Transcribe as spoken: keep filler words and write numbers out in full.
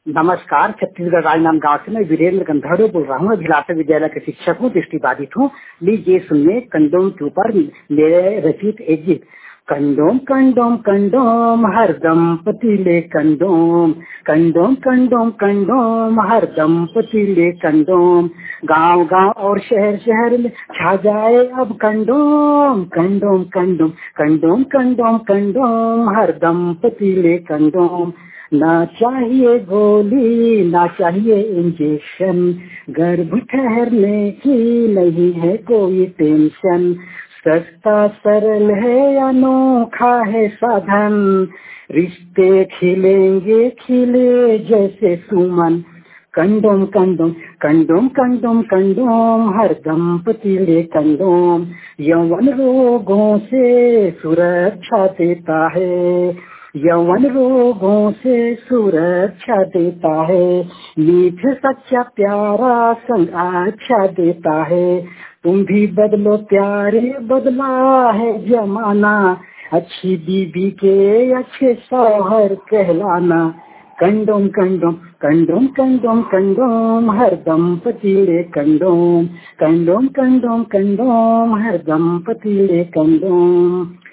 नमस्कार। छत्तीसगढ़ राजनांदगांव से मैं वीरेंद्र गंधर्व बोल रहा हूँ। अभिलाषा विद्यालय के शिक्षक हूँ, दृष्टिबाधित हूँ। लीजिए सुनिए कंडोम के ऊपर मेरे रचित एक गीत। कंडोम कंडोम कंडोम हरदम पतीले कंडोम, कंडोम कंडोम कंडोम हरदम पतीले कंडोम, गांव गांव और शहर शहर में छा जाए अब condom, condom condom condom condom condom हरदम पतीले कंडोम। ना चाहिए गोली ना चाहिए इंजेक्शन, गर्भ ठहरने की नहीं है कोई टेंशन, सस्ता सरल है अनोखा है साधन, रिश्ते खिलेंगे खिले जैसे सुमन। Condom condom condom condom condom हरदम पतीले कंडोम, यौवन रोगों से सुरक्षा देता है, यौवन रोगों से सुरक्षा देता है, मीठ सच्चा प्यारा संग अच्छा देता है। तुम भी बदलो प्यारे बदला है जमाना, अच्छी बीबी के अच्छे शौहर कहलाना। Condom condom condom condom condom हरदम पतीले कंडोम, कंडोम कंडोम कंडोम हरदम पतीले कंडोम।